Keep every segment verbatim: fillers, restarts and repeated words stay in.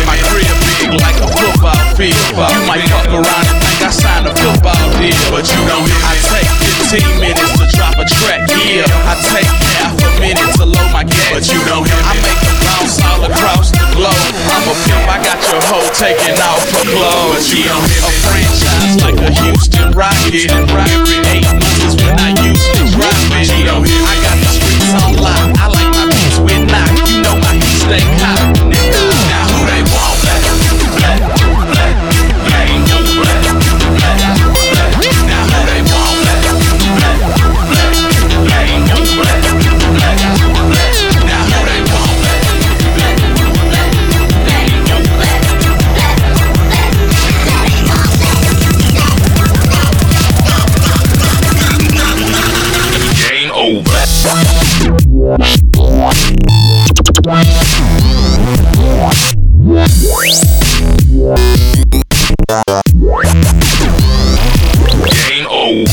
My crib big like a football field. You might fuck around and think I signed a football deal, but you don't hear me. I take fifteen minutes to drop a track, yeah. I take half a minute to load my gas, but you don't hear me. I make them bounce all across the globe. I'm a pimp, I got your hoe taking off her clothes, but you don't hear me. A franchise like a Houston Rocket, and every eight months is when I usually drop it. You don't hear me. I got the streets on lock. I like my beats with knock. You know my heat stay hot. Now who they want? Black, black, black, black, no black, black, black. Now who they want? Black, black, black, black, no black, black, black. Now who they want? Black, black, black, black, no black, black. Game over. Game over.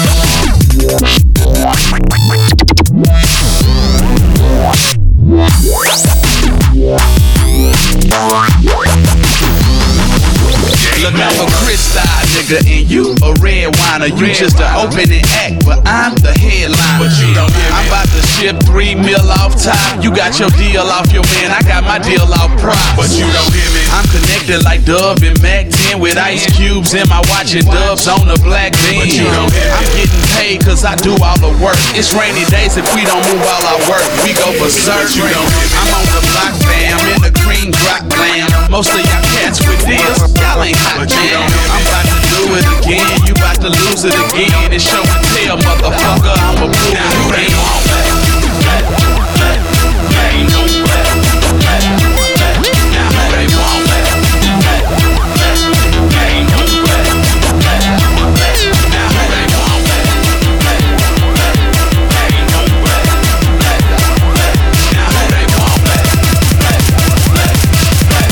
Look out for Chris style, nigga, and you a red winer. You just an opening act, but I'm the headliner. But you don't hear me. I'm about to ship three mil off top. You got your deal off your man, I got my deal off props. But you don't hear me. I'm connected like Dove and Mac ten with ice cubes in my watch and Dubs on the black bean. But you don't hear me. I'm getting paid cause I do all the work. It's rainy days if we don't move all our work. We go for surgery. I'm on the block, fam, in the cream drop glam. Most of y'all cats with deals, y'all ain't hot, man. I'm about to do it again, you about to lose it again. It's show and tell, motherfucker, I'm a prove it. Now who they want? Black, black, black, black, no black, black, black. Now who they want? Black, black, black, black, no black, black, black. Now who they want? Black, black, black, black, no black, black, black. Now who they want? Black, black, black, black,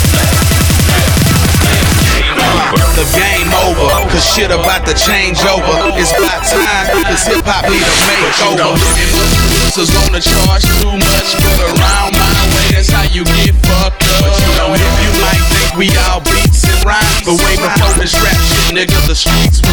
black. The game over, cause shit about to change over. It's about time, cause hip hop need a makeover. Producers gonna charge too much, but around my way, that's how you get fucked up. But you know, if you might think we all beats and rhymes, but way before this rap shit, nigga, the streets